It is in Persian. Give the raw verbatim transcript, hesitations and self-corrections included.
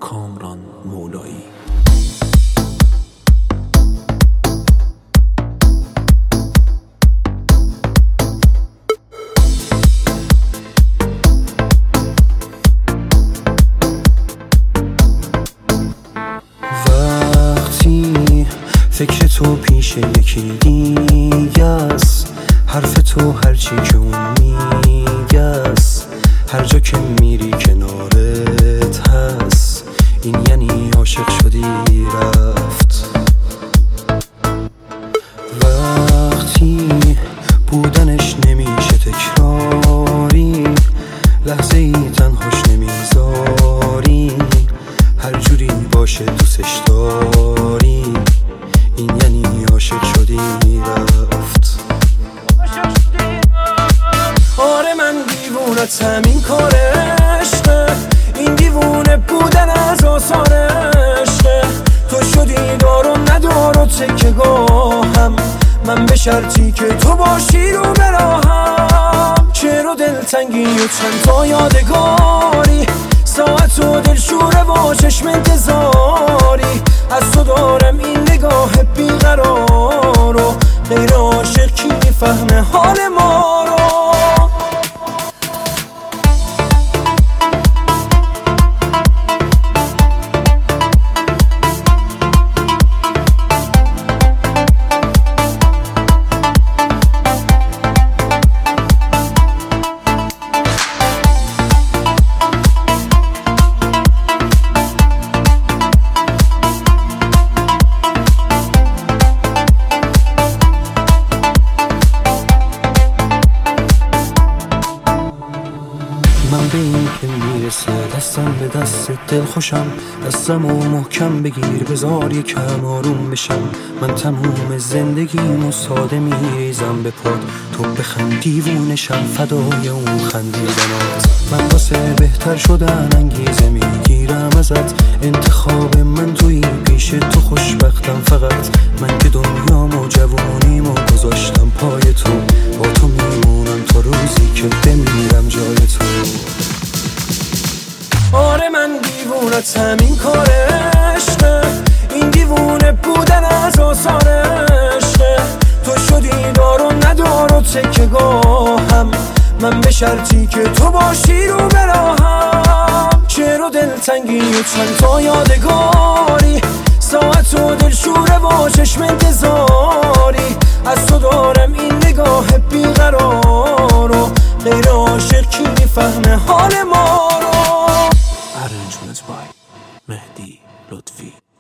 کامران مولایی. وقتی فکر تو پیش یکی دیگه است، حرف تو هرچی که اون میگه است، هر جا که میری کنارت هست، این یعنی عاشق شدی رفت. وقتی بودنش نمیشه تکراری، لحظه ای تنهاش نمیذاری، هر جوری باشه دوستش داری، این یعنی عاشق شدی رفت. آره من دیوونتم، این کار عشقه، این دیوونه بودن از آثار عشقه. تو شدی دار و ندار و تکه گاهم، من به شرطی که تو باشی رو براهم. چه رو دلتنگی و چند تا یادگاری، ساعت و دلشوره و چشم انتظاری، از تو دارم این نگاه بیقرار و غیر عاشق کی میفهمه حال ما رو. من به این که میرسه دستم به دست دل خوشم، دستم و محکم بگیر بذار یکم آروم بشم. من تموم زندگیم و ساده میریزم به پاد، تو بخند دیوونشم فدای اون خندیدنات. من واسه بهتر شدن انگیزه میگیرم ازت، انتخاب من توی پیش تو خوشبختم فقط. من که دنیام و جوونیم و گذاشتم پای تو، با تو میمونم تا روزی که بمیرم جای تو. آره من دیوونتم، این کار عشقه، این دیوونه بودن از آثار عشقه. تو شدی دار و ندار و تکه گاهم، من به شرطی که تو باشی رو براهم. چه رو دلتنگی و چند تا یادگاری، ساعت و دلشوره و چشم انتظاری، از تو دارم این نگاه بیقرار و غیر عاشق کی میفهمه حال ما رو. Arrangement by مهدی لطفی.